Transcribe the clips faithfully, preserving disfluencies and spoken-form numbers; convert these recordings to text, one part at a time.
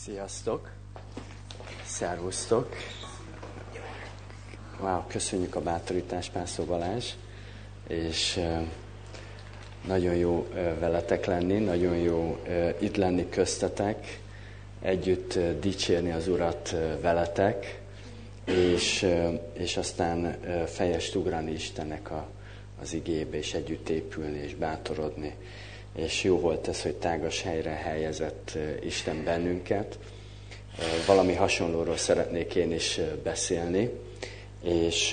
Sziasztok! Szervusztok! Wow, köszönjük a bátorítást, Pásztor Balázs, és nagyon jó veletek lenni, nagyon jó itt lenni köztetek, együtt dicsérni az Urat veletek, és, és aztán fejest ugrani Istennek a, az igébe, és együtt épülni, és bátorodni. És jó volt ez, hogy tágas helyre helyezett Isten bennünket. Valami hasonlóról szeretnék én is beszélni, és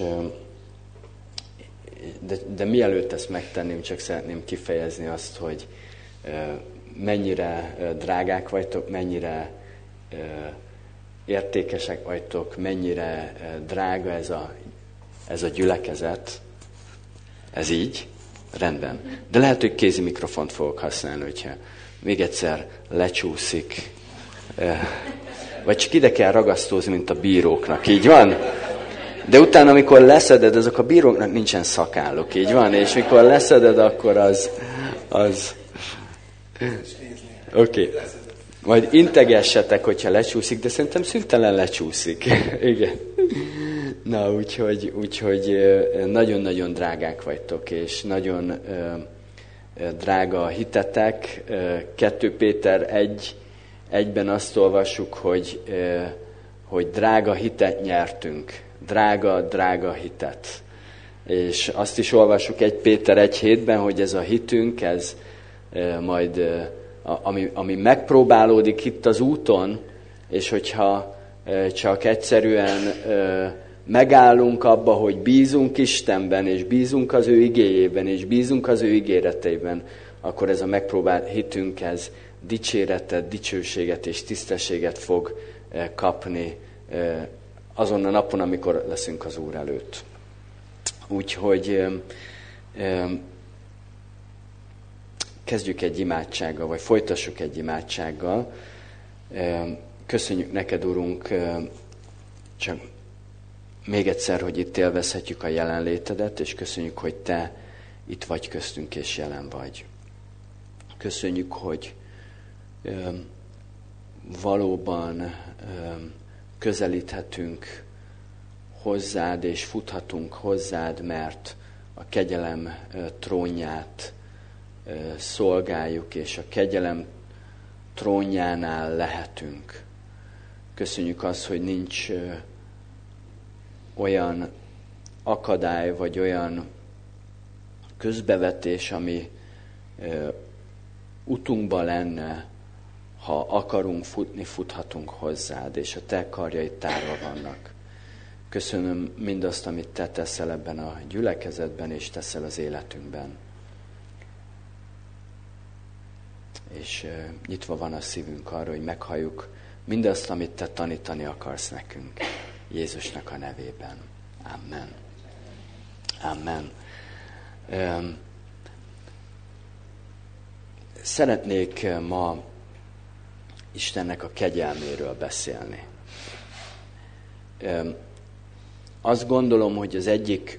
de, de mielőtt ezt megtenném, csak szeretném kifejezni azt, hogy mennyire drágák vagytok, mennyire értékesek vagytok, mennyire drága ez a, ez a gyülekezet. Ez így? Rendben. De lehet, hogy kézi mikrofont fogok használni, hogyha még egyszer lecsúszik. Vagy csak ide kell ragasztózni, mint a bíróknak. Így van? De utána, amikor leszeded, azok a bíróknak nincsen szakálluk. Így van? És mikor leszeded, akkor az... az... Oké. Okay. Majd integessetek, hogyha lecsúszik, de szerintem szüntelen lecsúszik. Igen. Na, úgyhogy, úgyhogy nagyon-nagyon drágák vagytok, és nagyon drága a hitetek. kettő Péter egy, egyben azt olvassuk, hogy, hogy drága hitet nyertünk. Drága, drága hitet. És azt is olvassuk egy Péter egy hétben, hogy ez a hitünk, ez majd, ami, ami megpróbálódik itt az úton, és hogyha csak egyszerűen megállunk abba, hogy bízunk Istenben, és bízunk az ő igéjében, és bízunk az ő ígéreteiben, akkor ez a megpróbált hitünk, ez dicséretet, dicsőséget és tisztességet fog kapni azon a napon, amikor leszünk az Úr előtt. Úgyhogy kezdjük egy imádsággal, vagy folytassuk egy imádsággal. Köszönjük neked, Urunk, csak még egyszer, hogy itt élvezhetjük a jelenlétedet, és köszönjük, hogy te itt vagy köztünk, és jelen vagy. Köszönjük, hogy ö, valóban ö, közelíthetünk hozzád, és futhatunk hozzád, mert a kegyelem ö, trónját ö, szolgáljuk, és a kegyelem trónjánál lehetünk. Köszönjük azt, hogy nincs ö, olyan akadály, vagy olyan közbevetés, ami ö, utunkba lenne, ha akarunk futni, futhatunk hozzád, és a te karjaid tárva vannak. Köszönöm mindazt, amit te teszel ebben a gyülekezetben, és teszel az életünkben. És ö, nyitva van a szívünk arra, hogy meghalljuk mindazt, amit te tanítani akarsz nekünk. Jézusnak a nevében. Amen. Amen. Szeretnék ma Istennek a kegyelméről beszélni. Azt gondolom, hogy az egyik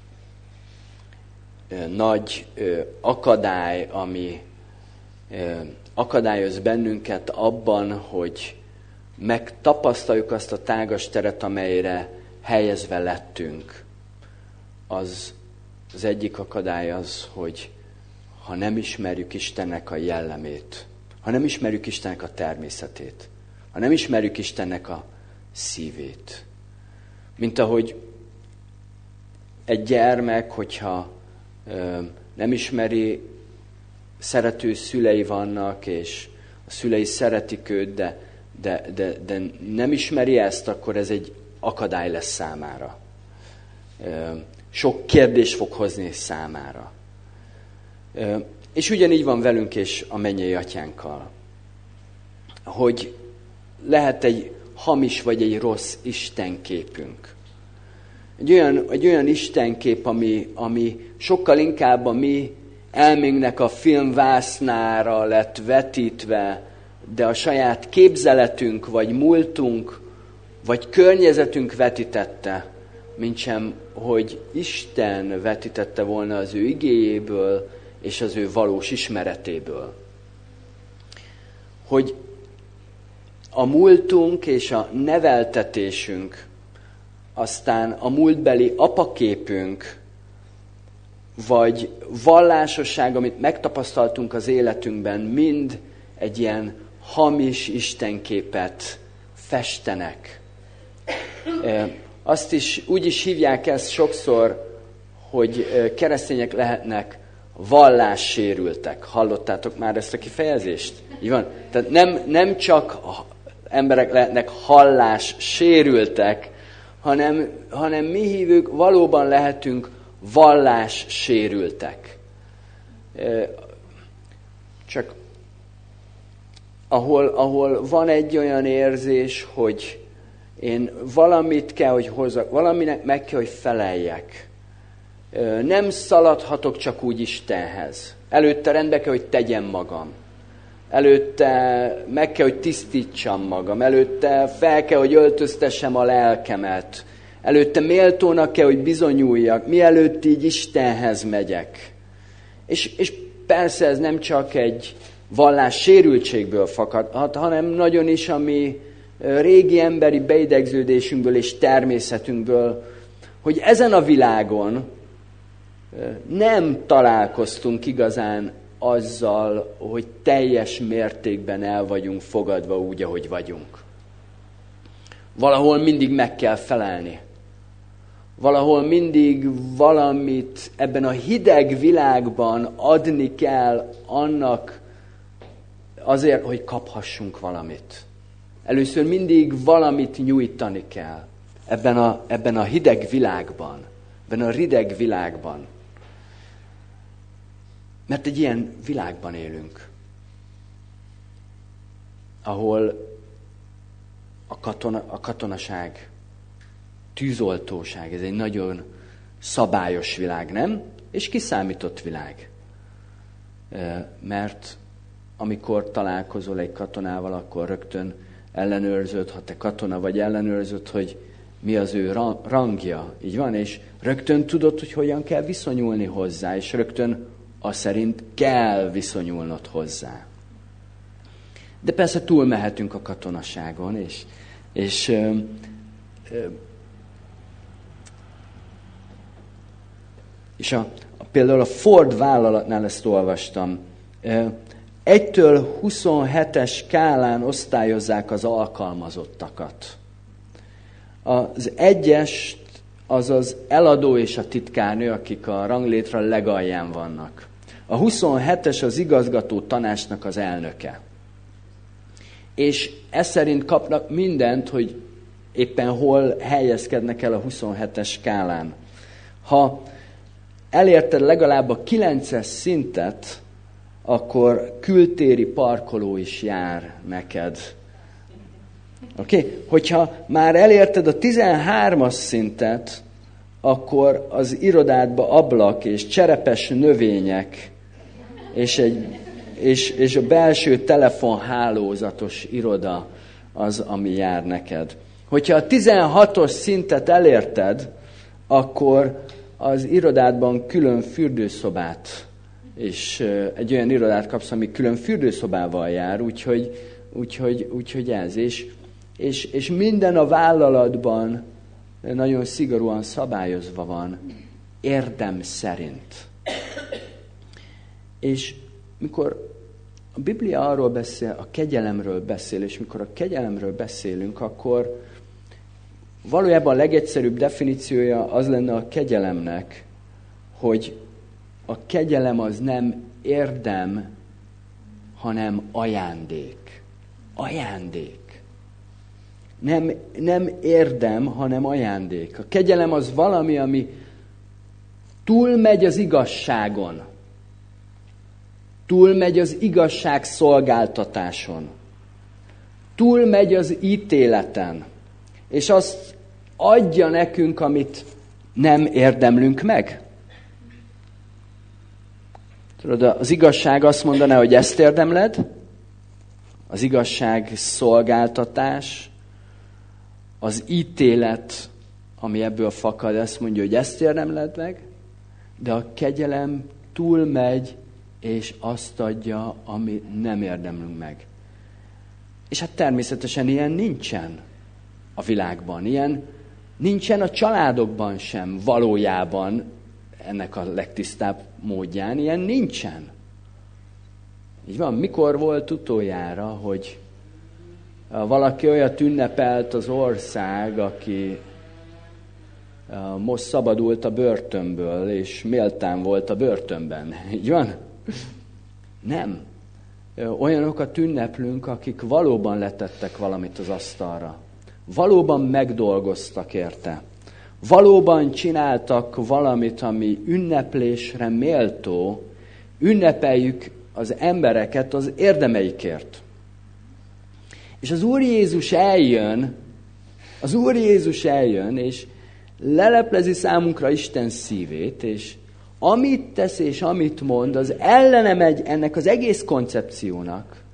nagy akadály, ami akadályoz bennünket abban, hogy megtapasztaljuk azt a tágas teret, amelyre helyezve lettünk, az, az egyik akadály az, hogy ha nem ismerjük Istennek a jellemét, ha nem ismerjük Istennek a természetét, ha nem ismerjük Istennek a szívét. Mint ahogy egy gyermek, hogyha ö, nem ismeri, szerető szülei vannak, és a szülei szeretik őt, de De, de, de nem ismeri ezt, akkor ez egy akadály lesz számára. Sok kérdés fog hozni számára. És ugyanígy van velünk és a mennyei atyánkkal. Hogy lehet egy hamis vagy egy rossz istenképünk. Egy olyan, egy olyan istenkép, ami, ami sokkal inkább a mi elménknek a filmvásznára lett vetítve, de a saját képzeletünk, vagy múltunk, vagy környezetünk vetítette, mintsem, hogy Isten vetítette volna az ő igéjéből, és az ő valós ismeretéből. Hogy a múltunk és a neveltetésünk, aztán a múltbeli apaképünk, vagy vallásosság, amit megtapasztaltunk az életünkben, mind egy ilyen hamis istenképet festenek. Azt is úgy is hívják ezt sokszor, hogy keresztények lehetnek vallássérültek. Hallottátok már ezt a kifejezést? Így van? Tehát nem, nem csak emberek lehetnek hallássérültek, hanem, hanem mi hívők valóban lehetünk vallássérültek. Csak ahol, ahol van egy olyan érzés, hogy én valamit kell, hogy hozzak, valaminek meg kell, hogy feleljek. Nem szaladhatok csak úgy Istenhez. Előtte rendbe kell, hogy tegyem magam. Előtte meg kell, hogy tisztítsam magam. Előtte fel kell, hogy öltöztessem a lelkemet. Előtte méltónak kell, hogy bizonyuljak, mielőtt így Istenhez megyek. És, és persze ez nem csak egy vallás sérültségből fakadhat, hanem nagyon is a mi régi emberi beidegződésünkből és természetünkből, hogy ezen a világon nem találkoztunk igazán azzal, hogy teljes mértékben el vagyunk fogadva úgy, ahogy vagyunk. Valahol mindig meg kell felelni. Valahol mindig valamit ebben a hideg világban adni kell annak azért, hogy kaphassunk valamit. Először mindig valamit nyújtani kell ebben a, ebben a hideg világban, ebben a rideg világban. Mert egy ilyen világban élünk, ahol a, katona, a katonaság, tűzoltóság, ez egy nagyon szabályos világ, nem? És kiszámított világ. Mert amikor találkozol egy katonával, akkor rögtön ellenőrzöd, ha te katona vagy, ellenőrzöd, hogy mi az ő rangja. Így van? És rögtön tudod, hogy hogyan kell viszonyulni hozzá, és rögtön az szerint kell viszonyulnod hozzá. De persze túlmehetünk a katonaságon, és, és ö, ö, és a, a, például a Ford vállalatnál ezt olvastam. egytől huszonhetes skálán osztályozzák az alkalmazottakat. Az egyes az az eladó és a titkárnő, akik a ranglétra legalján vannak. A huszonhetes az igazgató tanácsnak az elnöke. És ez szerint kapnak mindent, hogy éppen hol helyezkednek el a huszonhetes skálán. Ha elérted legalább a kilences szintet, akkor kültéri parkoló is jár neked. Oké? Okay? Hogyha már elérted a tizenhármas szintet, akkor az irodádba ablak és cserepes növények, és, egy, és, és a belső telefonhálózatos iroda az, ami jár neked. Hogyha a tizenhatos szintet elérted, akkor az irodádban külön fürdőszobát, és egy olyan irodát kapsz, ami külön fürdőszobával jár, úgyhogy, úgyhogy, úgyhogy ez. És, és, és minden a vállalatban nagyon szigorúan szabályozva van, érdem szerint. És mikor a Biblia arról beszél, a kegyelemről beszél, és mikor a kegyelemről beszélünk, akkor valójában a legegyszerűbb definíciója az lenne a kegyelemnek, hogy a kegyelem az nem érdem, hanem ajándék. Ajándék. Nem, nem érdem, hanem ajándék. A kegyelem az valami, ami túlmegy az igazságon. Túlmegy az igazság szolgáltatáson. Túlmegy az ítéleten. És azt adja nekünk, amit nem érdemlünk meg. Tudod, az igazság azt mondaná, hogy ezt érdemled. Az igazság szolgáltatás, az ítélet, ami ebből fakad, azt mondja, hogy ezt érdemled meg, de a kegyelem túlmegy, és azt adja, ami nem érdemlünk meg. És hát természetesen ilyen nincsen a világban. Ilyen nincsen a családokban sem valójában, ennek a legtisztább módján. Ilyen nincsen. Így van, mikor volt utoljára, hogy valaki olyat ünnepelt az ország, aki most szabadult a börtönből, és méltán volt a börtönben. Így van? Nem. Olyanokat ünneplünk, akik valóban letettek valamit az asztalra. Valóban megdolgoztak érte. Valóban csináltak valamit, ami ünneplésre méltó. Ünnepeljük az embereket az érdemeikért. És az Úr Jézus eljön, az Úr Jézus eljön, és leleplezi számunkra Isten szívét, és amit tesz és amit mond, az ellene megy ennek az egész koncepciónak,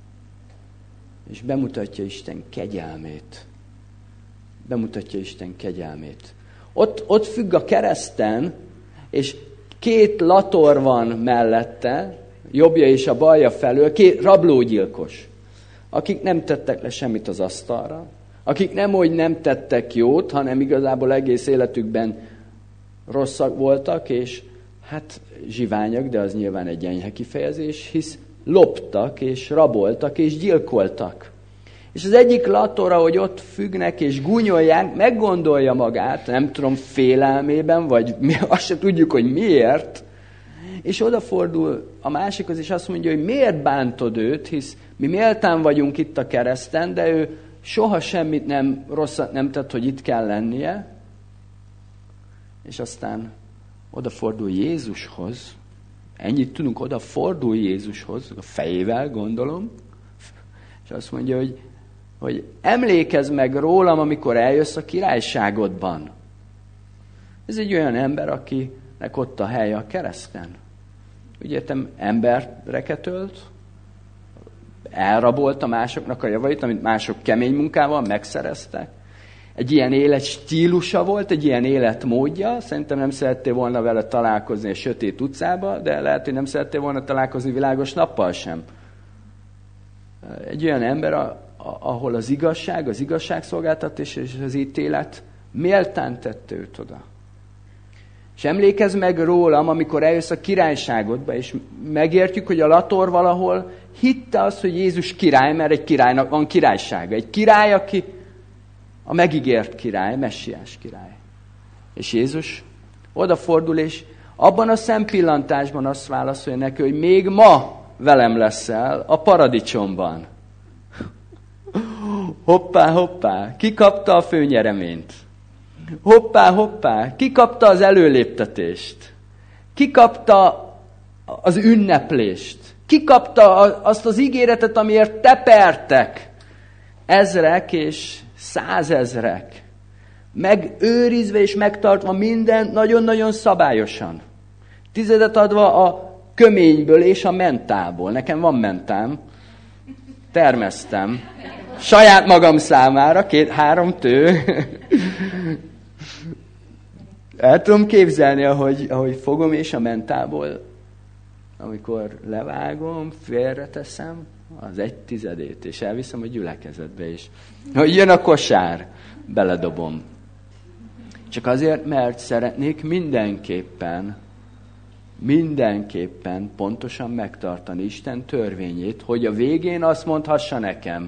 és bemutatja Isten kegyelmét. Bemutatja Isten kegyelmét. Ott, ott függ a kereszten, és két lator van mellette, jobbja és a balja felől, két rablógyilkos, akik nem tettek le semmit az asztalra, akik nem úgy nem tettek jót, hanem igazából egész életükben rosszak voltak, és hát zsiványak, de az nyilván egy enyhe kifejezés, hisz loptak, és raboltak, és gyilkoltak. És az egyik lator, ahogy ott függnek, és gúnyolják, meggondolja magát, nem tudom, félelmében, vagy mi, azt se tudjuk, hogy miért, és odafordul a másikhoz, és azt mondja, hogy miért bántod őt, hisz mi méltán vagyunk itt a kereszten, de ő soha semmit nem rosszat nem tett, hogy itt kell lennie. És aztán odafordul Jézushoz, ennyit tudunk, odafordul Jézushoz, a fejével gondolom, és azt mondja, hogy, hogy emlékezz meg rólam, amikor eljössz a királyságodban. Ez egy olyan ember, akinek ott a helye a kereszten. Úgy értem, embereket ölt, elrabolta másoknak a javait, amit mások kemény munkával megszereztek. Egy ilyen élet stílusa volt, egy ilyen életmódja. Szerintem nem szerettél volna vele találkozni a sötét utcába, de lehet, hogy nem szerettél volna találkozni világos nappal sem. Egy olyan ember, ahol az igazság, az igazságszolgáltatás és az ítélet méltán tette őt oda. És emlékezz meg rólam, amikor eljössz a királyságodba, és megértjük, hogy a lator valahol hitte azt, hogy Jézus király, mert egy királynak van királysága. Egy király, aki a megígért király, messiás király. És Jézus odafordul, és abban a szempillantásban azt válaszolja neki, hogy még ma velem leszel a paradicsomban. Hoppá, hoppá, ki kapta a főnyereményt? Hoppá, hoppá, ki kapta az előléptetést? Ki kapta az ünneplést? Ki kapta azt az ígéretet, amiért tepertek ezrek és százezrek? Megőrizve és megtartva minden nagyon-nagyon szabályosan. Tizedet adva a köményből és a mentából. Nekem van mentám. Termesztem. Saját magam számára, két-három tő. El tudom képzelni, ahogy, ahogy fogom és a mentából, amikor levágom, félreteszem az egy tizedét, és elviszem a gyülekezetbe is. Hogy jön a kosár, beledobom. Csak azért, mert szeretnék mindenképpen, mindenképpen pontosan megtartani Isten törvényét, hogy a végén azt mondhassa nekem,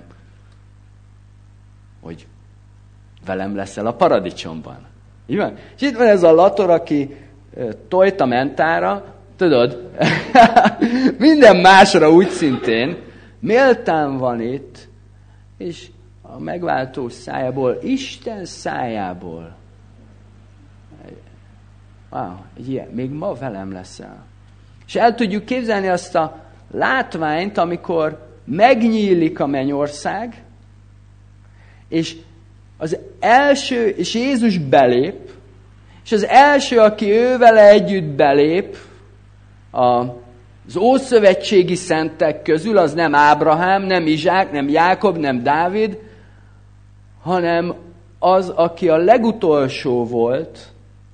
hogy velem leszel a paradicsomban. Így van? És itt van ez a lator, aki tojt a mentára, tudod, minden másra úgy szintén, méltán van itt, és a megváltó szájából, Isten szájából, wow, ilyen, még ma velem leszel. És el tudjuk képzelni azt a látványt, amikor megnyílik a mennyország, és az első, és Jézus belép, és az első, aki ővele együtt belép, az ószövetségi szentek közül, az nem Ábrahám, nem Izsák, nem Jákob, nem Dávid, hanem az, aki a legutolsó volt,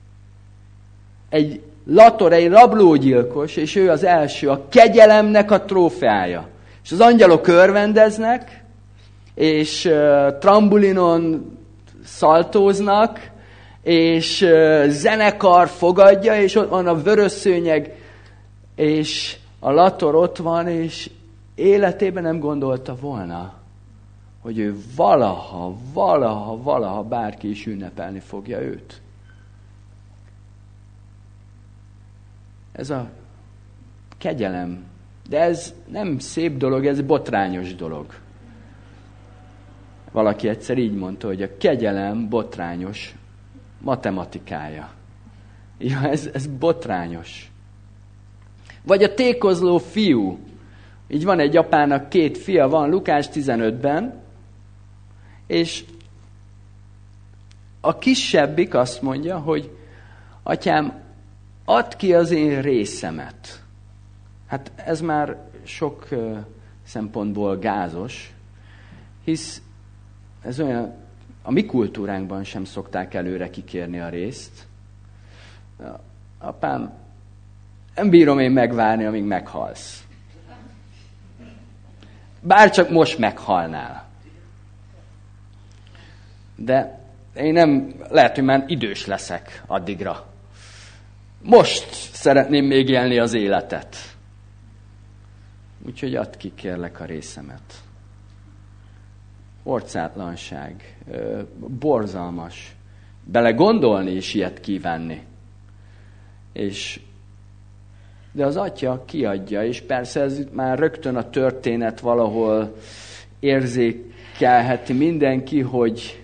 egy lator, egy rablógyilkos, és ő az első, a kegyelemnek a trófeája. És az angyalok örvendeznek, és uh, trambulinon szaltóznak, és uh, zenekar fogadja, és ott van a vörös szőnyeg, és a lator ott van, és életében nem gondolta volna, hogy ő valaha, valaha, valaha bárki is ünnepelni fogja őt. Ez a kegyelem. De ez nem szép dolog, ez botrányos dolog. Valaki egyszer így mondta, hogy a kegyelem botrányos matematikája. Ja, ez, ez botrányos. Vagy a tékozló fiú. Így van egy apának két fia, van Lukás tizenötben, és a kisebbik azt mondja, hogy atyám, add ki az én részemet. Hát ez már sok uh, szempontból gázos, hisz ez olyan, a mi kultúránkban sem szokták előre kikérni a részt. Apám, nem bírom én megvárni, amíg meghalsz. Bárcsak most meghalnál. De én nem, lehet, hogy már idős leszek addigra. Most szeretném még élni az életet. Úgyhogy add ki, kérlek, a részemet. Orcátlanság, borzalmas. Bele gondolni és ilyet kívánni. És, de az atya kiadja, és persze ez már rögtön a történet valahol érzékelheti mindenki, hogy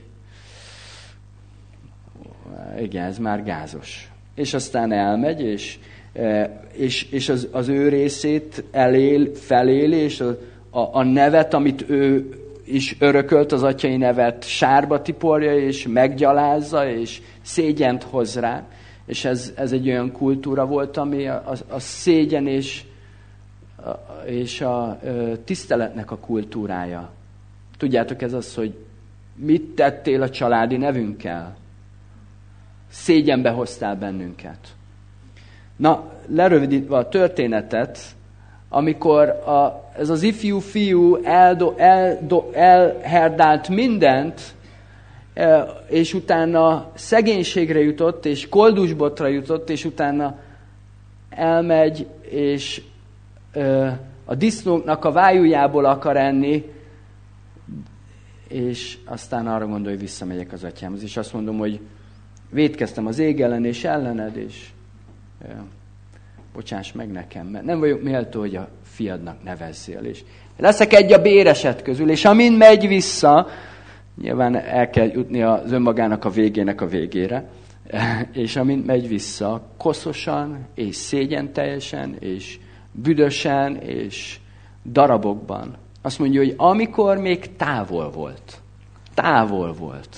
igen, ez már gázos. És aztán elmegy, és, és, és az, az ő részét elél, feléli, és a, a, a nevet, amit ő is örökölt, az atyai nevet sárba tiporja, és meggyalázza, és szégyent hoz rá. És ez, ez egy olyan kultúra volt, ami a, a, a szégyen és a, és a, a tiszteletnek a kultúrája. Tudjátok, ez az, hogy mit tettél a családi nevünkkel? Szégyenbe hoztál bennünket. Na, lerövidítve a történetet, amikor a, ez az ifjú fiú eldo, eldo, elherdált mindent, és utána szegénységre jutott, és koldusbotra jutott, és utána elmegy, és a disznóknak a vájújából akar enni, és aztán arra gondol, hogy visszamegyek az atyámhoz, és azt mondom, hogy vétkeztem az ég ellen és ellened, és bocsáss meg nekem, mert nem vagyok méltó, hogy a fiadnak nevezzél, és leszek egy a béreset közül, és amint megy vissza, nyilván el kell jutni az önmagának a végének a végére, és amint megy vissza, koszosan, és szégyenteljesen, és büdösen, és darabokban. Azt mondja, hogy amikor még távol volt, távol volt,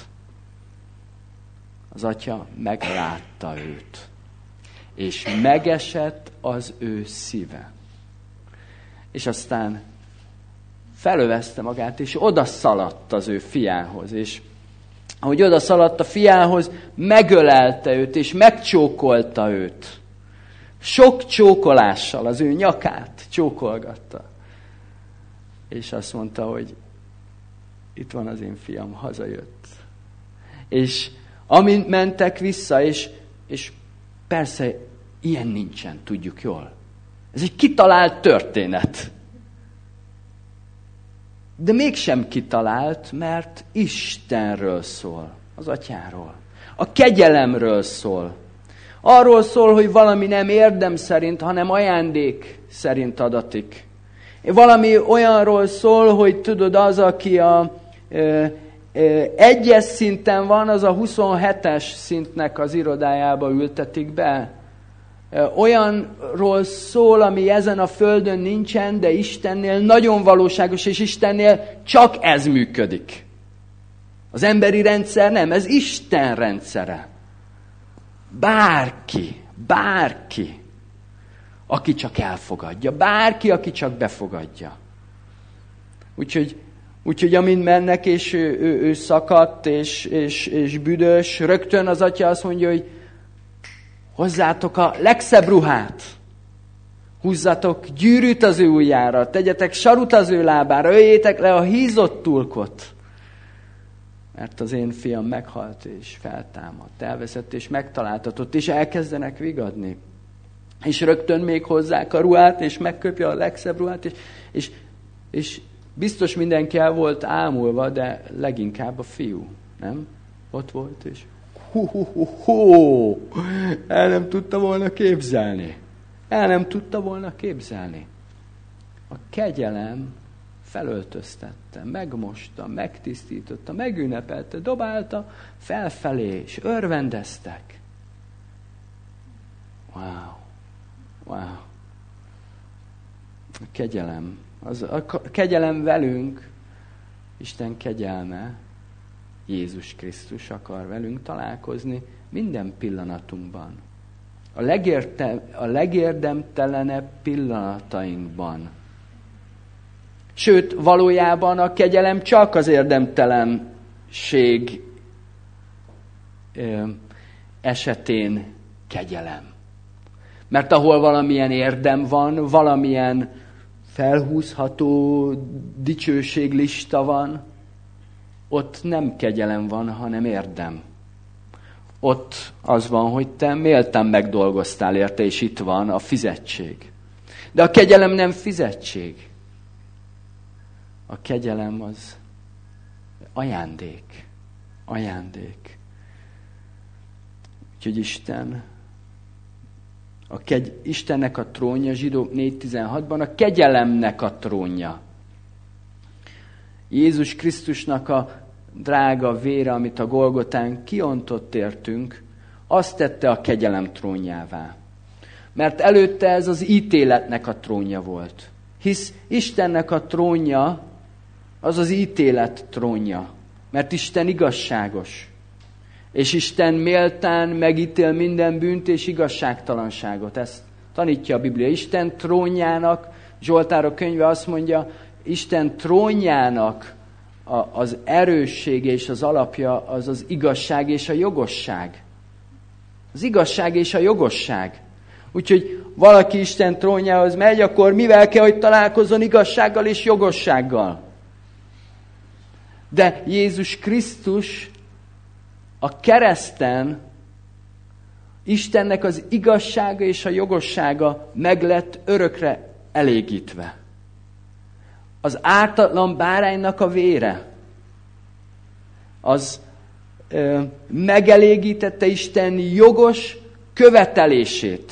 az atya meglátta őt, és megesett az ő szíve. És aztán felövezte magát, és oda szaladt az ő fiához, és ahogy oda szaladt a fiához, megölelte őt, és megcsókolta őt. Sok csókolással az ő nyakát csókolgatta. És azt mondta, hogy itt van az én fiam, hazajött. És amint mentek vissza, és, és persze ilyen nincsen, tudjuk jól. Ez egy kitalált történet. De mégsem kitalált, mert Istenről szól, az atyáról. A kegyelemről szól. Arról szól, hogy valami nem érdem szerint, hanem ajándék szerint adatik. Valami olyanról szól, hogy tudod, az, aki a ö, ö, egyes szinten van, az a huszonhetes szintnek az irodájába ültetik be. Olyanról szól, ami ezen a földön nincsen, de Istennél nagyon valóságos, és Istennél csak ez működik. Az emberi rendszer nem, ez Isten rendszere. Bárki, bárki, aki csak elfogadja, bárki, aki csak befogadja. Úgyhogy, úgyhogy amint mennek, és ő, ő, ő szakadt, és, és, és büdös, rögtön az atya azt mondja, hogy hozzátok a legszebb ruhát. Húzzatok gyűrűt az ő ujjára, tegyetek sarut az ő lábára, öljétek le a hízott tulkot. Mert az én fiam meghalt és feltámadt, elveszett és megtaláltatott, és elkezdenek vigadni. És rögtön még hozzák a ruhát, és megköpje a legszebb ruhát, és, és, és biztos mindenki el volt ámulva, de leginkább a fiú, nem? Ott volt, és hú, hú, hú, hú, el nem tudta volna képzelni. El nem tudta volna képzelni. A kegyelem felöltöztette, megmosta, megtisztította, megünnepelte, dobálta felfelé, és örvendeztek. Wow. Wow. A kegyelem. Az, a kegyelem velünk, Isten kegyelme, Jézus Krisztus akar velünk találkozni minden pillanatunkban. A, legérte, a legérdemtelenebb pillanatainkban. Sőt, valójában a kegyelem csak az érdemtelenség esetén kegyelem. Mert ahol valamilyen érdem van, valamilyen felhúzható dicsőséglista van, ott nem kegyelem van, hanem érdem. Ott az van, hogy te méltán megdolgoztál érte, és itt van a fizetség. De a kegyelem nem fizetség. A kegyelem az ajándék. Ajándék. Úgyhogy Isten, a kegy, Istennek a trónja, Zsidók négy tizenhatban a kegyelemnek a trónja. Jézus Krisztusnak a drága vére, amit a Golgotán kiontott értünk, azt tette a kegyelem trónjává. Mert előtte ez az ítéletnek a trónja volt. Hisz Istennek a trónja az az ítélet trónja. Mert Isten igazságos. És Isten méltán megítél minden bűnt és igazságtalanságot. Ezt tanítja a Biblia. Isten trónjának, Zsoltárok könyve azt mondja, Isten trónjának a, az erőssége és az alapja az az igazság és a jogosság. Az igazság és a jogosság. Úgyhogy valaki Isten trónjához megy, akkor mivel kell, hogy találkozzon igazsággal és jogossággal? De Jézus Krisztus a kereszten Istennek az igazsága és a jogossága meg lett örökre elégítve. Az ártatlan báránynak a vére az ö, megelégítette Isten jogos követelését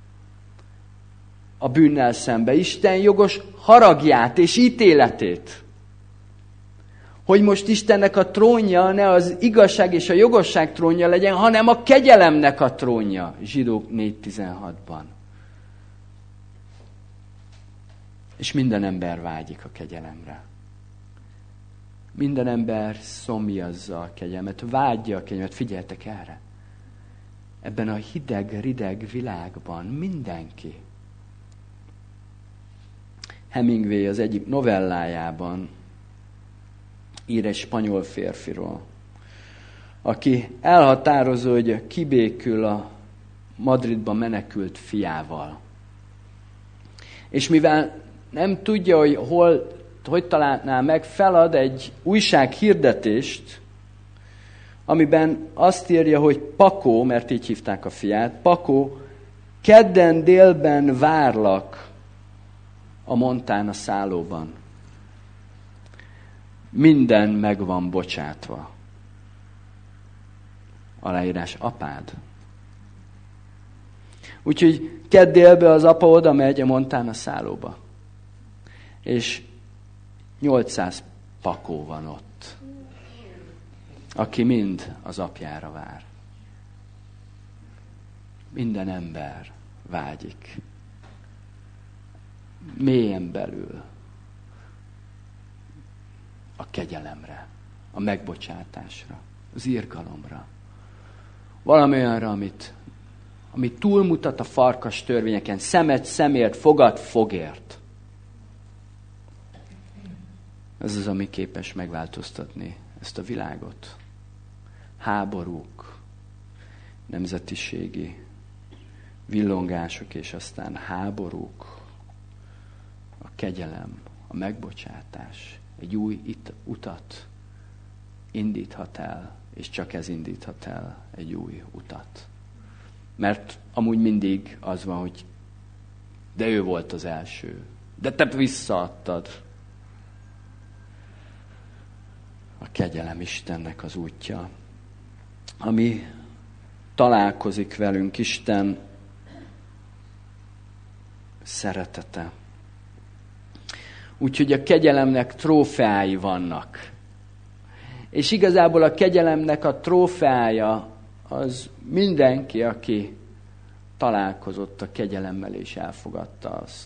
a bűnnel szembe. Isten jogos haragját és ítéletét. Hogy most Istennek a trónja ne az igazság és a jogosság trónja legyen, hanem a kegyelemnek a trónja. Zsidók négy tizenhatban. És minden ember vágyik a kegyelemre. Minden ember szomjazza a kegyelmet, vágyja a kegyelmet. Figyeltek erre! Ebben a hideg-rideg világban mindenki. Hemingway az egyik novellájában ír egy spanyol férfiról, aki elhatározó, hogy kibékül a Madridba menekült fiával. És mivel nem tudja, hogy hol, hogy találná meg, felad egy újsághirdetést, amiben azt írja, hogy Paco, mert így hívták a fiát, Paco, kedden délben várlak a Montana szállóban. Minden meg van bocsátva. Aláírás apád. Úgyhogy kedd délbe az apa oda megy a Montana szállóba. És nyolcszáz Paco van ott, aki mind az apjára vár. Minden ember vágyik. Mélyen belül a kegyelemre, a megbocsátásra, az irgalomra. Valami olyanra, amit, amit túlmutat a farkas törvényeken, szemet szemért, fogad fogért. Ez az, ami képes megváltoztatni ezt a világot. Háborúk, nemzetiségi villongások, és aztán háborúk, a kegyelem, a megbocsátás egy új it- utat indíthat el, és csak ez indíthat el egy új utat. Mert amúgy mindig az van, hogy de ő volt az első, de te visszaadtad. A kegyelem Istennek az útja, ami találkozik velünk, Isten szeretete. Úgyhogy a kegyelemnek trófeái vannak. És igazából a kegyelemnek a trófeája az mindenki, aki találkozott a kegyelemmel és elfogadta azt.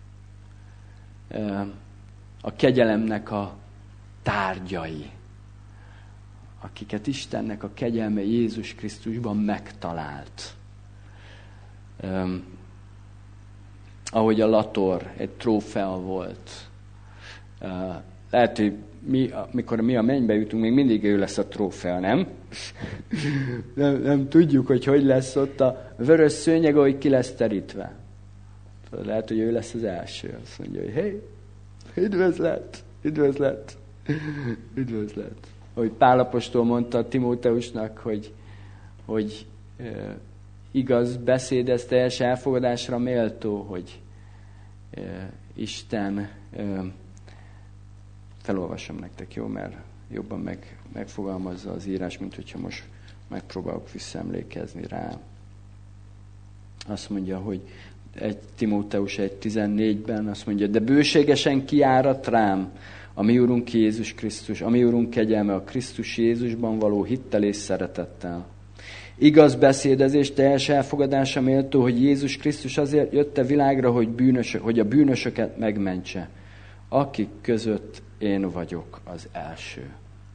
A kegyelemnek a tárgyai, akiket Istennek a kegyelme Jézus Krisztusban megtalált. Um, ahogy a lator egy trófea volt. Uh, lehet, hogy mi, amikor mi a mennybe jutunk, még mindig ő lesz a trófea, nem? nem? Nem tudjuk, hogy hogy lesz ott a vörös szőnyeg, ahogy ki lesz terítve. Lehet, hogy ő lesz az első. Azt mondja, hogy hé, üdvözlet, üdvözlet, üdvözlet. Ahogy Pál apostol mondta Timóteusnak, hogy, hogy e, igaz beszéd, ez teljes elfogadásra méltó, hogy e, Isten, e, felolvasom nektek, jó, mert jobban meg, megfogalmazza az írás, mint hogyha most megpróbálok visszaemlékezni rá. Azt mondja, hogy egy Timóteus egy tizennégyben azt mondja, de bőségesen kiárat rám a mi Urunk Jézus Krisztus, a mi Urunk kegyelme a Krisztus Jézusban való hittel és szeretettel. Igaz beszédezés, teljes elfogadása méltó, hogy Jézus Krisztus azért jött a világra, hogy, bűnösök, hogy a bűnösöket megmentse, akik között én vagyok az első.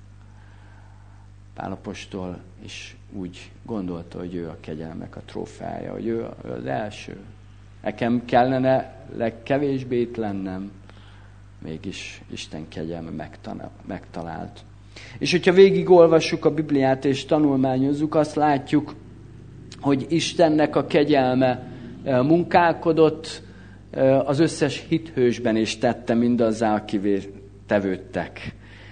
Pál apostol is úgy gondolta, hogy ő a kegyelmek a trófeája, hogy ő az első. Nekem kellene legkevésbé itt lennem, mégis Isten kegyelme megtalált. És hogyha végigolvassuk a Bibliát és tanulmányozzuk, azt látjuk, hogy Istennek a kegyelme munkálkodott az összes hithősben, és tette mindazzá, akivé tevődtek.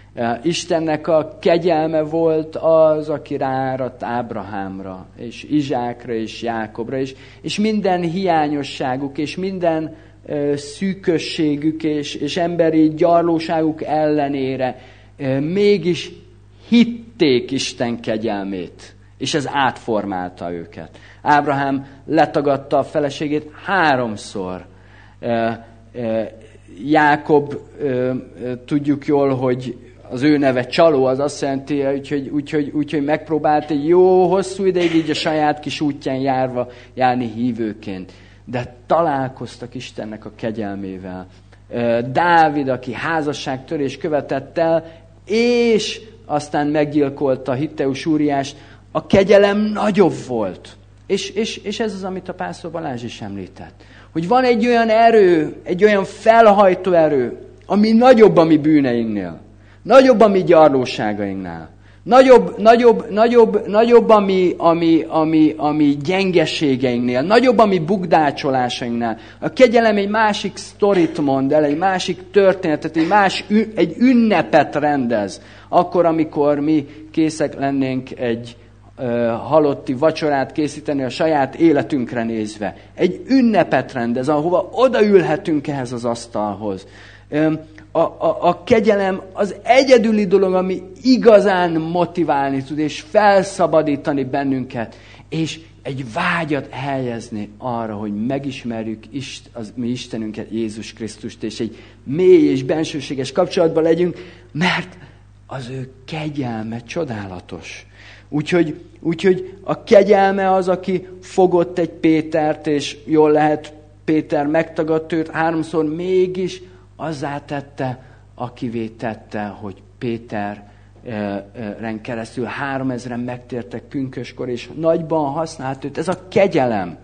Istennek a kegyelme volt az, aki rááradt Ábrahámra, és Izsákra, és Jákobra, és, és minden hiányosságuk, és minden uh, szűkösségük, és, és emberi gyarlóságuk ellenére uh, mégis hitték Isten kegyelmét, és ez átformálta őket. Ábrahám letagadta a feleségét háromszor. Uh, uh, Jákob, uh, uh, tudjuk jól, hogy az ő neve csaló, az azt jelenti, úgyhogy, úgyhogy, úgyhogy megpróbált egy jó, hosszú ideig így a saját kis útján járva járni hívőként. De találkoztak Istennek a kegyelmével. Dávid, aki házasságtörést követett el, és aztán meggyilkolta Hitteus Úriást, a kegyelem nagyobb volt. És, és, és ez az, amit a pásztor Balázs is említett. Hogy van egy olyan erő, egy olyan felhajtó erő, ami nagyobb a mi bűneinknél. Nagyobb a mi gyarlóságainknál. Nagyobb, nagyobb, nagyobb, nagyobb a mi, ami, ami, ami gyengeségeinknél. Nagyobb a mi bukdácsolásainknál. A kegyelem egy másik sztorit mond el, egy másik történetet, egy más egy ünnepet rendez. Akkor, amikor mi készek lennénk egy uh, halotti vacsorát készíteni a saját életünkre nézve. Egy ünnepet rendez, ahova odaülhetünk ehhez az asztalhoz. Um, A, a, a kegyelem az egyedüli dolog, ami igazán motiválni tud, és felszabadítani bennünket, és egy vágyat helyezni arra, hogy megismerjük Ist, az, mi Istenünket, Jézus Krisztust, és egy mély és bensőséges kapcsolatban legyünk, mert az ő kegyelme csodálatos. Úgyhogy, úgyhogy a kegyelme az, aki fogott egy Pétert, és jól lehet, Péter megtagadt őt háromszor, mégis azzá tette, akivé tette, hogy Péteren keresztül háromezren megtértek pünköskor, és nagyban használt őt. Ez a kegyelem.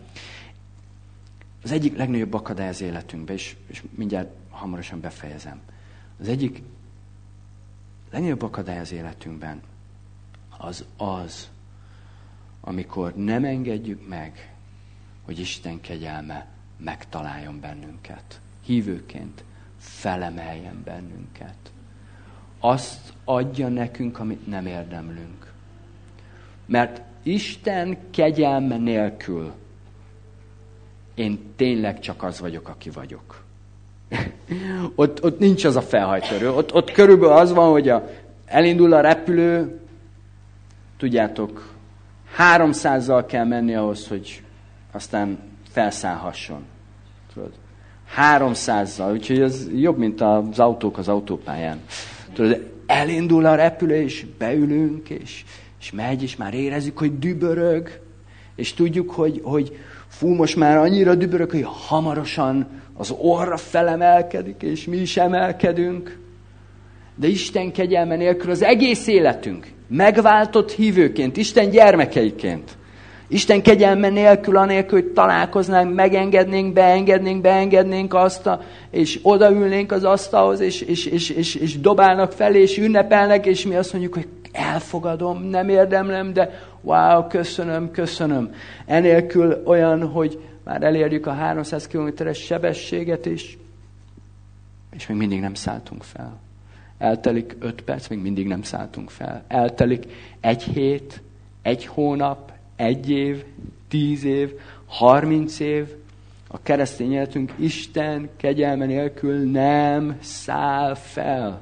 Az egyik legnagyobb akadály az életünkben, és, és mindjárt hamarosan befejezem. Az egyik legnagyobb akadály az életünkben az az, amikor nem engedjük meg, hogy Isten kegyelme megtaláljon bennünket. Hívőként felemeljen bennünket. Azt adja nekünk, amit nem érdemlünk. Mert Isten kegyelme nélkül én tényleg csak az vagyok, aki vagyok. ott, ott nincs az a felhajtörő. Ott, ott körülbelül az van, hogy a, elindul a repülő, tudjátok, háromszázzal kell menni ahhoz, hogy aztán felszállhasson. Tudod? háromszázzal, úgyhogy ez jobb, mint az autók az autópályán. Tudod, elindul a repülő, és beülünk, és, és megy, és már érezzük, hogy dübörög, és tudjuk, hogy, hogy fú, most már annyira dübörög, hogy hamarosan az orra felemelkedik, és mi is emelkedünk. De Isten kegyelme nélkül az egész életünk megváltott hívőként, Isten gyermekeiként, Isten kegyelme nélkül, anélkül, hogy találkoznánk, megengednénk, beengednénk, beengednénk azt, a, és odaülnénk az asztalhoz, és, és, és, és, és dobálnak felé, és ünnepelnek, és mi azt mondjuk, hogy elfogadom, nem érdemlem, de wow, köszönöm, köszönöm. Enélkül olyan, hogy már elérjük a háromszáz kilométeres sebességet, és, és még mindig nem szálltunk fel. Eltelik öt perc, még mindig nem szálltunk fel. Eltelik egy hét, egy hónap, egy év, tíz év, harminc év. A keresztény életünk Isten kegyelme nélkül nem száll fel.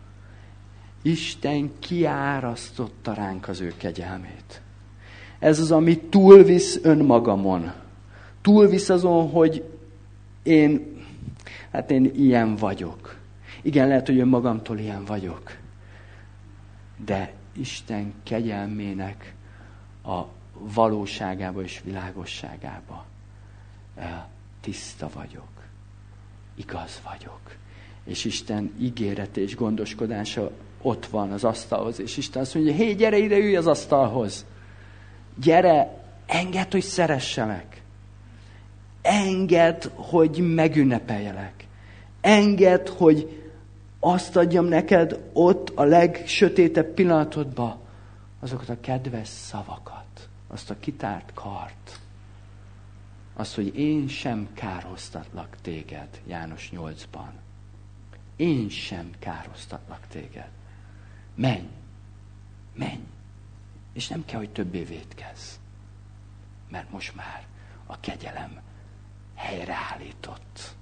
Isten kiárasztotta ránk az ő kegyelmét. Ez az, ami túlvisz önmagamon. Túlvisz azon, hogy én, hát én ilyen vagyok. Igen, lehet, hogy önmagamtól ilyen vagyok. De Isten kegyelmének a valóságába és világosságába tiszta vagyok. Igaz vagyok. És Isten ígérete és gondoskodása ott van az asztalhoz. És Isten azt mondja, hé, gyere ide, ülj az asztalhoz. Gyere, engedd, hogy szeresselek. Engedd, hogy megünnepeljelek. Engedd, hogy azt adjam neked ott a legsötétebb pillanatodba azokat a kedves szavakat, azt a kitárt kart, azt, hogy én sem kárhoztatlak téged, János nyolcban. Én sem kárhoztatlak téged. Menj, menj, és nem kell, hogy többé vétkezz, mert most már a kegyelem helyreállított.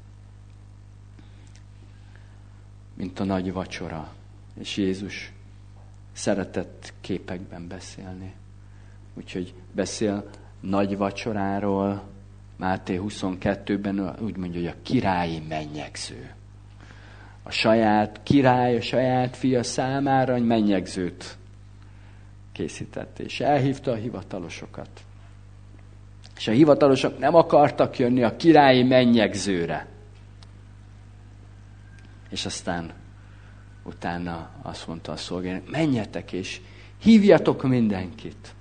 Mint a nagy vacsora, és Jézus szeretett képekben beszélni. Úgyhogy beszél nagy vacsoráról, Máté huszonkettőben úgy mondja, hogy a királyi mennyegző. A saját király, a saját fia számára egy mennyegzőt készített, és elhívta a hivatalosokat. És a hivatalosok nem akartak jönni a királyi mennyegzőre. És aztán utána azt mondta a szolgának, menjetek és hívjatok mindenkit.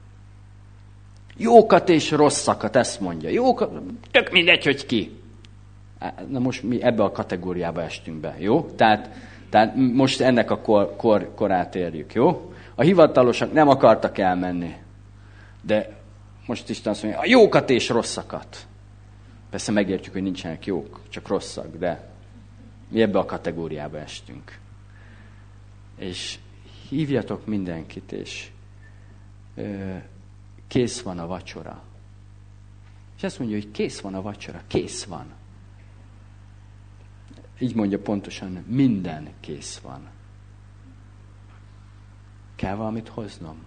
Jókat és rosszakat, ezt mondja. Jókat, tök mindegy, hogy ki. Na most mi ebbe a kategóriába estünk be, jó? Tehát, tehát most ennek a kor, kor, korát érjük, jó? A hivatalosak nem akartak elmenni. De most Isten azt mondja, a jókat és rosszakat. Persze megértjük, hogy nincsenek jók, csak rosszak, de mi ebbe a kategóriába estünk. És hívjatok mindenkit, és ö, kész van a vacsora. És azt mondja, hogy kész van a vacsora, kész van. Így mondja pontosan, minden kész van. Kell valamit hoznom?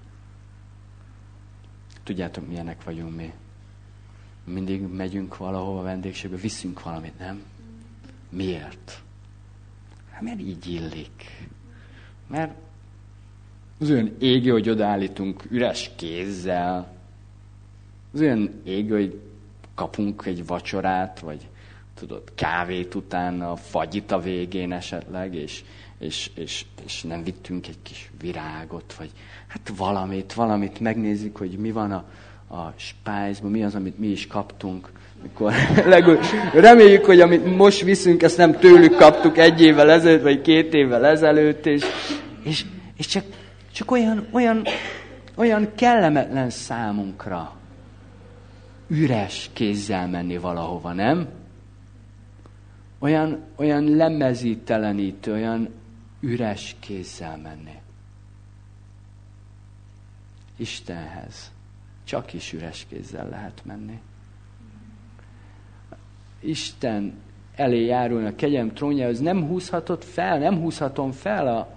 Tudjátok, milyenek vagyunk mi. Mindig megyünk valahova vendégségbe, viszünk valamit, nem? Miért? Hát mert így illik. Mert az olyan égő, hogy odaállítunk üres kézzel. Az olyan égő, hogy kapunk egy vacsorát, vagy tudod, kávét utána, fagyit a végén esetleg, és, és, és, és nem vittünk egy kis virágot, vagy hát valamit, valamit megnézzük, hogy mi van a, a spájzban, mi az, amit mi is kaptunk. Mikor legúj, reméljük, hogy amit most viszünk, ezt nem tőlük kaptuk egy évvel ezelőtt, vagy két évvel ezelőtt, és, és, és csak, csak olyan, olyan, olyan kellemetlen számunkra, üres kézzel menni valahova, nem? Olyan, olyan lemezítelenítő, olyan üres kézzel menni. Istenhez csak is üres kézzel lehet menni. Isten elé járulni a kegyelem trónjához, nem húzhatod fel, nem húzhatom fel a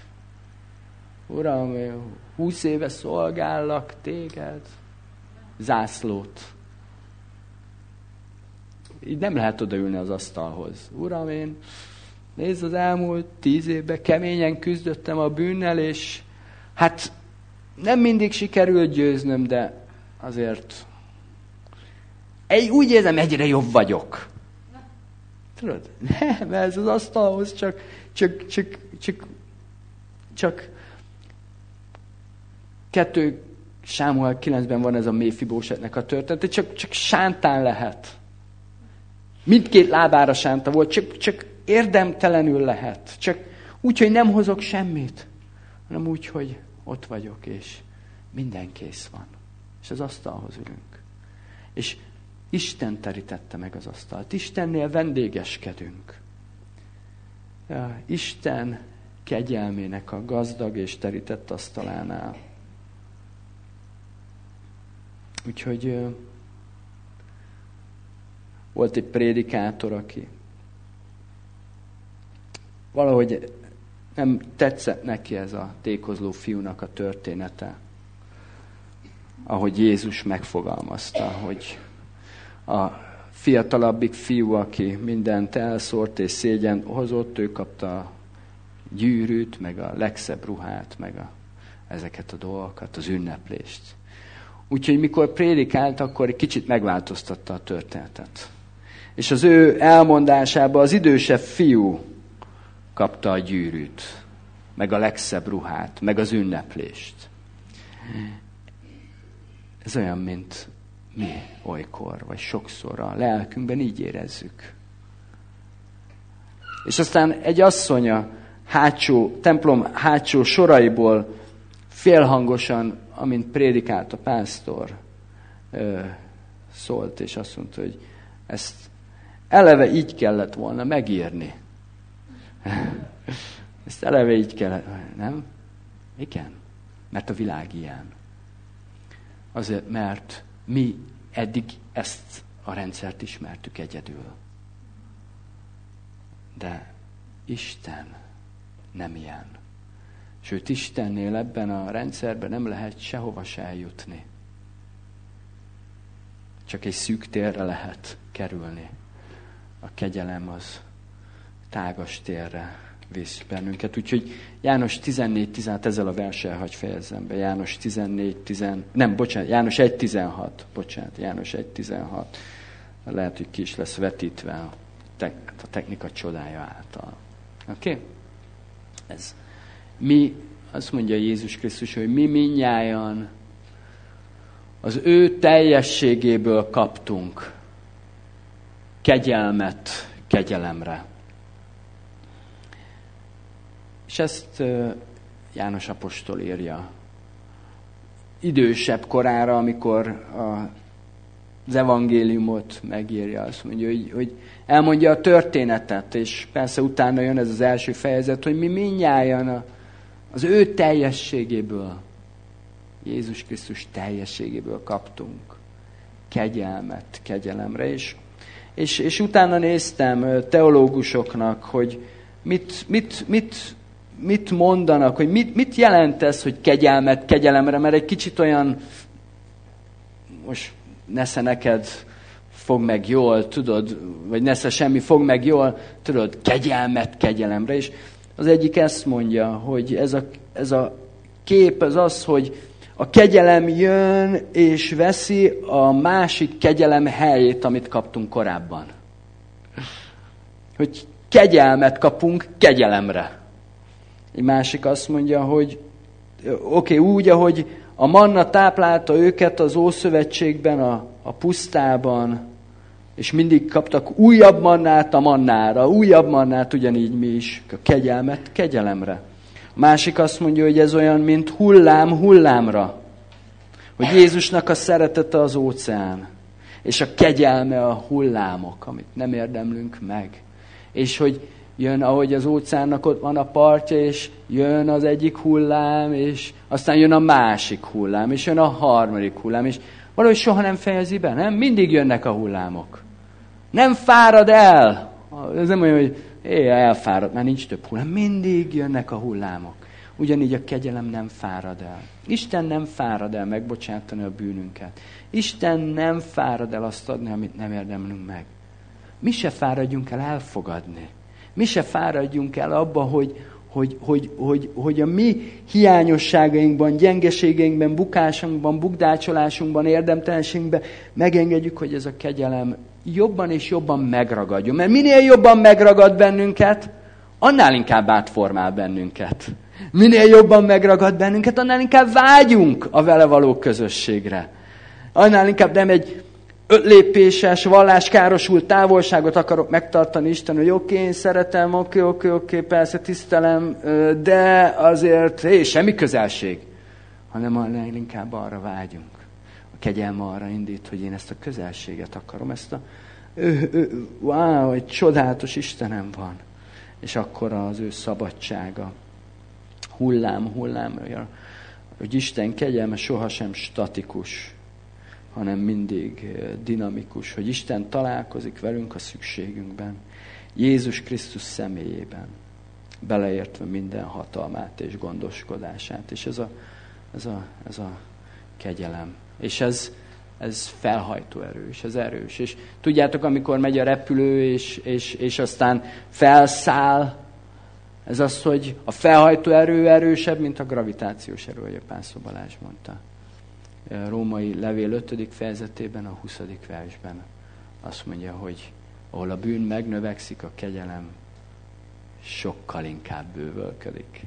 Uram, húsz éve szolgállak téged, zászlót. Így nem lehet odaülni az asztalhoz. Uram, én nézd, az elmúlt tíz évben keményen küzdöttem a bűnnel, és hát nem mindig sikerült győznöm, de azért egy, úgy érzem, egyre jobb vagyok. Tudod? Nem, ez az asztalhoz csak, csak, csak, csak, csak kettő Sámuel kilencben van ez a Méfibósetnek a történet, csak, csak sántán lehet. Mindkét lábára sánta volt, csak, csak érdemtelenül lehet. Csak úgy, hogy nem hozok semmit, hanem úgy, hogy ott vagyok, és minden kész van. És az asztalhoz ülünk. És Isten terítette meg az asztalt. Istennél vendégeskedünk. Ja, Isten kegyelmének a gazdag és terített asztalánál. Úgyhogy volt egy prédikátor, aki valahogy nem tetszett neki ez a tékozló fiúnak a története, ahogy Jézus megfogalmazta, hogy a fiatalabbik fiú, aki mindent elszórt és szégyen hozott, ő kapta a gyűrűt, meg a legszebb ruhát, meg a, ezeket a dolgokat, az ünneplést. Úgyhogy mikor prédikált, akkor egy kicsit megváltoztatta a történetet. És az ő elmondásában az idősebb fiú kapta a gyűrűt, meg a legszebb ruhát, meg az ünneplést. Ez olyan, mint mi olykor, vagy sokszor a lelkünkben így érezzük. És aztán egy asszony a hátsó, templom hátsó soraiból félhangosan, amint prédikált a pásztor, szólt, és azt mondta, hogy ezt eleve így kellett volna megírni. Ezt eleve így kellett, nem? Igen, mert a világ ilyen. Azért, mert mi eddig ezt a rendszert ismertük egyedül. De Isten nem ilyen. Sőt, Istennél ebben a rendszerben nem lehet sehova se eljutni. Csak egy szűk térre lehet kerülni. A kegyelem az tágas térre visz bennünket. Úgyhogy János tizennégy tizenhat, ezzel a verssel hagy fejezzem be. János tizennégy tizenhat, nem, bocsánat, János egy tizenhat, bocsánat, János egy tizenhat. Lehet, hogy ki is lesz vetítve a, te, a technika csodája által. Oké? Okay? Ez. Mi, azt mondja Jézus Krisztus, hogy mi mindnyájan az ő teljességéből kaptunk kegyelmet kegyelemre. És ezt János apostol írja idősebb korára, amikor az evangéliumot megírja, azt mondja, hogy, hogy elmondja a történetet, és persze utána jön ez az első fejezet, hogy mi mindnyájan a, az ő teljességéből, Jézus Krisztus teljességéből kaptunk kegyelmet kegyelemre. És, és, és utána néztem teológusoknak, hogy mit, mit, mit, mit mondanak, hogy mit, mit jelent ez, hogy kegyelmet kegyelemre, mert egy kicsit olyan, most nesze neked fog meg jól, tudod, vagy nesze semmi fog meg jól, tudod, kegyelmet kegyelemre. És az egyik ezt mondja, hogy ez a, ez a kép az az, hogy a kegyelem jön és veszi a másik kegyelem helyét, amit kaptunk korábban. Hogy kegyelmet kapunk kegyelemre. Egy másik azt mondja, hogy oké, okay, úgy, ahogy a manna táplálta őket az Ószövetségben, a, a pusztában, és mindig kaptak újabb mannát a mannára, újabb mannát ugyanígy mi is, a kegyelmet kegyelemre. A másik azt mondja, hogy ez olyan, mint hullám hullámra. Hogy Jézusnak a szeretete az óceán. És a kegyelme a hullámok, amit nem érdemlünk meg. És hogy jön, ahogy az óceánnak ott van a partja, és jön az egyik hullám, és aztán jön a másik hullám, és jön a harmadik hullám, és valahogy soha nem fejezi be, nem? Mindig jönnek a hullámok. Nem fárad el. Ez nem olyan, hogy é, elfárad, már nincs több hullám. Mindig jönnek a hullámok. Ugyanígy a kegyelem nem fárad el. Isten nem fárad el megbocsátani a bűnünket. Isten nem fárad el azt adni, amit nem érdemlünk meg. Mi se fáradjunk el elfogadni. Mi se fáradjunk el abba, hogy, hogy, hogy, hogy, hogy a mi hiányosságainkban, gyengeségeinkben, bukásunkban, bukdácsolásunkban, érdemtelenségünkben megengedjük, hogy ez a kegyelem jobban és jobban megragadjon. Mert minél jobban megragad bennünket, annál inkább átformál bennünket. Minél jobban megragad bennünket, annál inkább vágyunk a vele való közösségre. Annál inkább nem egy ötlépéses, valláskárosult távolságot akarok megtartani Isten, hogy oké, okay, én szeretem, oké, okay, oké, okay, oké, okay, persze tisztelem, de azért hé, semmi közelség. Hanem annál inkább arra vágyunk. A kegyelme arra indít, hogy én ezt a közelséget akarom, ezt a ő, ő, wow, egy csodálatos Istenem van. És akkor az ő szabadsága, hullám, hullám, hogy Isten kegyelme sohasem statikus, hanem mindig dinamikus, hogy Isten találkozik velünk a szükségünkben, Jézus Krisztus személyében, beleértve minden hatalmát és gondoskodását. És ez a, ez a, ez a kegyelem. És ez, ez felhajtó erő, és ez erős. És tudjátok, amikor megy a repülő, és, és, és aztán felszáll, ez az, hogy a felhajtó erő erősebb, mint a gravitációs erő, ahogy a Pászló Balázs mondta. A római levél ötödik fejezetében, a huszadik versben azt mondja, hogy ahol a bűn megnövekszik, a kegyelem sokkal inkább bővölködik.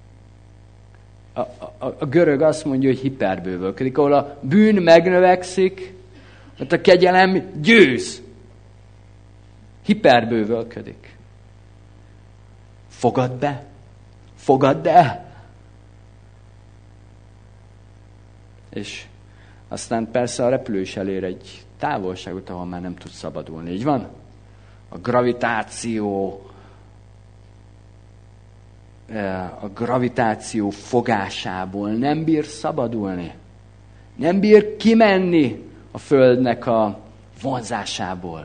A, a, a görög azt mondja, hogy hiperbővölködik. Ahol a bűn megnövekszik, ott a kegyelem győz. Hiperbővölködik. Fogad be. Fogadd el. És aztán persze a repülő is elér egy távolságot, ahol már nem tud szabadulni. Így van? A gravitáció a gravitáció fogásából nem bír szabadulni. Nem bír kimenni a Földnek a vonzásából.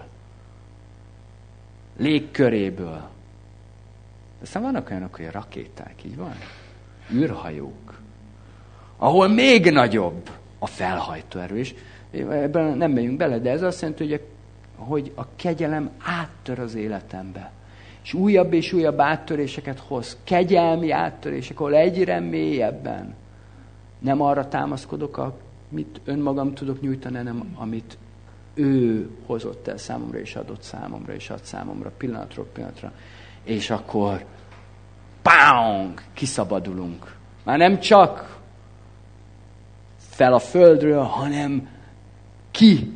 Légköréből. Aztán vannak olyanok, hogy rakéták, így van? űrhajók, ahol még nagyobb a felhajtó erő. És ebben nem megyünk bele, de ez azt jelenti, hogy a, hogy a kegyelem áttör az életembe. És újabb és újabb áttöréseket hoz. Kegyelmi áttörések, ahol egyre mélyebben nem arra támaszkodok, amit önmagam tudok nyújtani, hanem amit ő hozott el számomra, és adott számomra, és ad számomra pillanatról pillanatra. És akkor pánk, kiszabadulunk. Már nem csak fel a földről, hanem ki.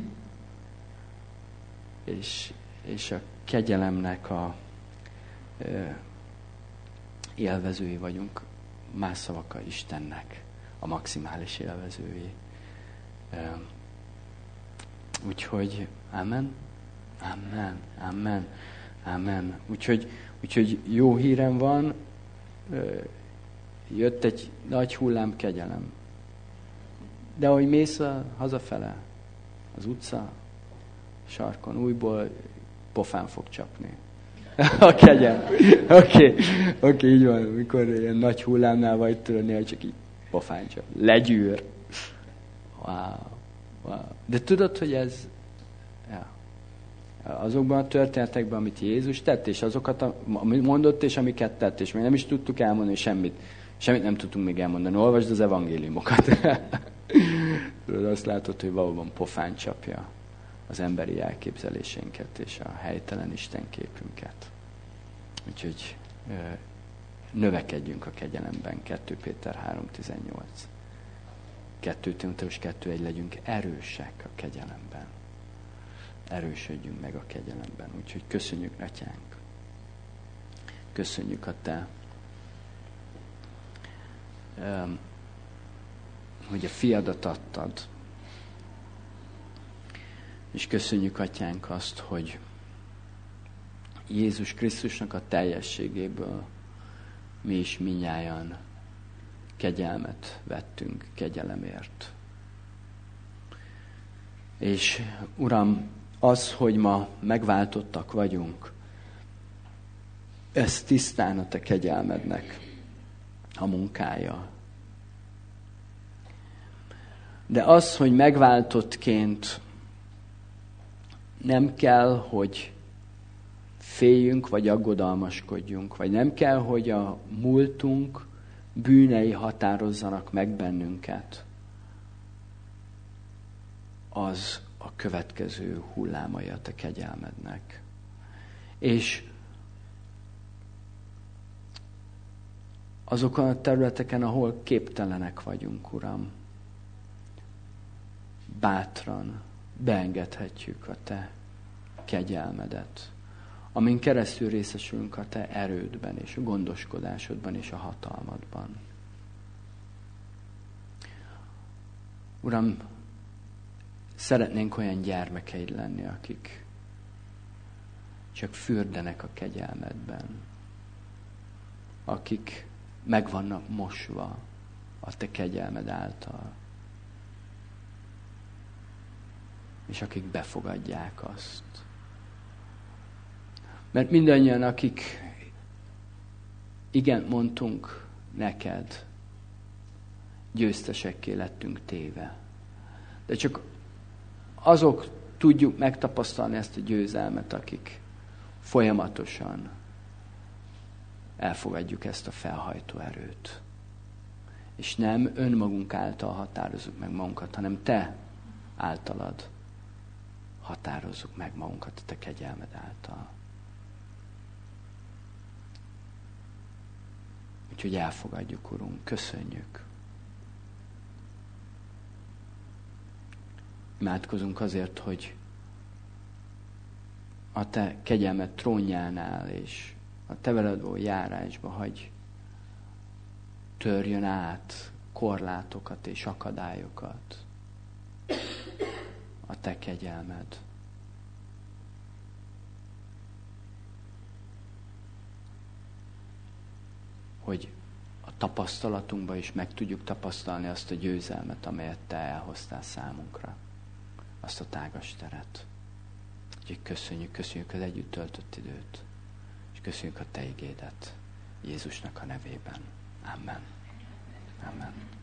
És, és a kegyelemnek a e, élvezői vagyunk. Más szavakkal Istennek a maximális élvezői. E, úgyhogy amen, amen, amen, amen. Úgyhogy, úgyhogy jó hírem van, e, jött egy nagy hullám kegyelem. De ahogy mész a, hazafele, az utca sarkon újból pofán fog csapni. A kegyelem. Oké, okay. Oké, okay, így van. Mikor ilyen nagy hullámnál vagy, tudod, néha csak így pofán csap. Legyűr. Wow. Wow. De tudod, hogy ez ja, azokban a történetekben, amit Jézus tett, és azokat, amit mondott, és amiket tett, és még nem is tudtuk elmondani semmit. Semmit nem tudtunk még elmondani. Olvasd az evangéliumokat. Tudod, azt látod, hogy valóban pofán csapja az emberi elképzelésénket és a helytelen istenképünket. Úgyhogy növekedjünk a kegyelemben. kettő Péter három tizennyolc. kettő Timoteus kettő egy, legyünk erősek a kegyelemben. Erősödjünk meg a kegyelemben. Úgyhogy köszönjük, Atyánk. Köszönjük a Te, hogy a fiadat adtad, És köszönjük, Atyánk, azt, hogy Jézus Krisztusnak a teljességéből mi is mindnyájan kegyelmet vettünk kegyelemért. És Uram, az, hogy ma megváltottak vagyunk, ez tisztán a Te kegyelmednek a munkája. De az, hogy megváltottként nem kell, hogy féljünk, vagy aggodalmaskodjunk, vagy nem kell, hogy a múltunk bűnei határozzanak meg bennünket, az a következő hullámai a Te kegyelmednek. És azokon a területeken, ahol képtelenek vagyunk, Uram, bátran beengedhetjük a Te kegyelmedet, amin keresztül részesülünk a Te erődben, és a gondoskodásodban, és a hatalmadban. Uram, szeretnénk olyan gyermekeid lenni, akik csak fürdenek a kegyelmedben, akik meg vannak mosva a Te kegyelmed által, és akik befogadják azt. Mert mindannyian, akik igent mondtunk neked, győztesekké lettünk téve. De csak azok tudjuk megtapasztalni ezt a győzelmet, akik folyamatosan elfogadjuk ezt a felhajtó erőt. És nem önmagunk által határozzuk meg magunkat, hanem Te általad határozzuk meg magunkat a Te kegyelmed által. Úgyhogy elfogadjuk, Urunk, köszönjük. Imádkozunk azért, hogy a Te kegyelmed trónjánál és a Te veled való járásba hagy törjön át korlátokat és akadályokat a Te kegyelmed. Hogy a tapasztalatunkban is meg tudjuk tapasztalni azt a győzelmet, amelyet Te elhoztál számunkra. Azt a tágas teret. Úgyhogy köszönjük, köszönjük az együtt töltött időt. És köszönjük a Te igédet Jézusnak a nevében. Amen. Amen.